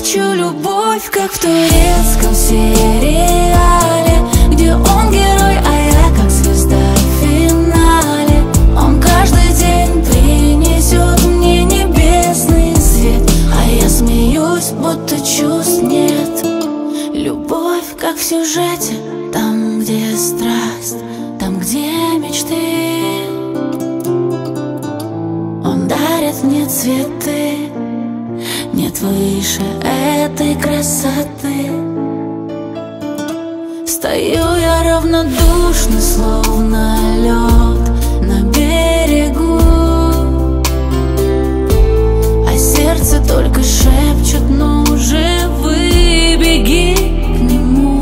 Хочу любовь, как в турецком сериале, где он герой, а я как звезда в финале. Он каждый день принесет мне небесный свет, а я смеюсь, будто чувств нет. Любовь, как в сюжете, там, где страсть, там, где мечты. Он дарит мне цветы, нет выше этой красоты. Стою я равнодушно, словно лед на берегу, а сердце только шепчет: ну же выбеги к нему.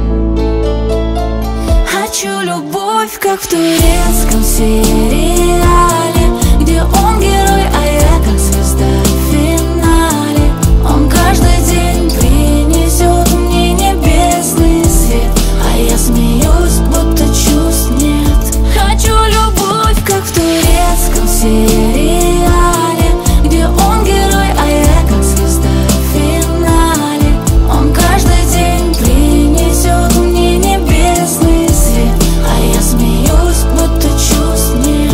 Хочу любовь, как в турецком сериале, где он герой, а я как звезда в финале. Он каждый день принесет мне небесный свет, а я смеюсь, будто чувств нет. Хочу любовь, как в турецком сериале, где он герой, а я как звезда в финале. Он каждый день принесет мне небесный свет, а я смеюсь, будто чувств нет.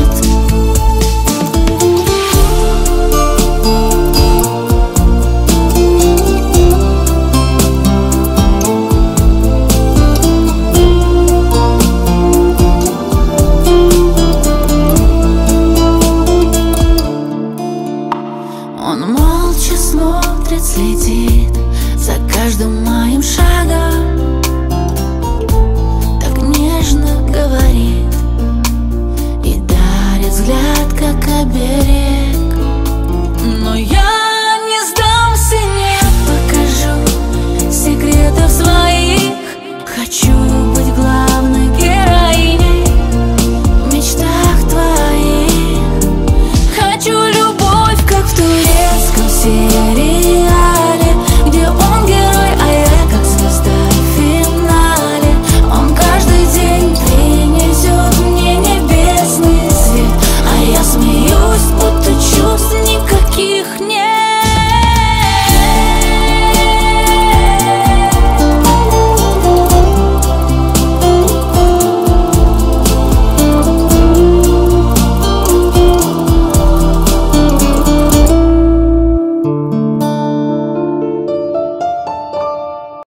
Он молча смотрит, следит за каждым моим шагом, так нежно говорит и дарит взгляд, как оберег. Но я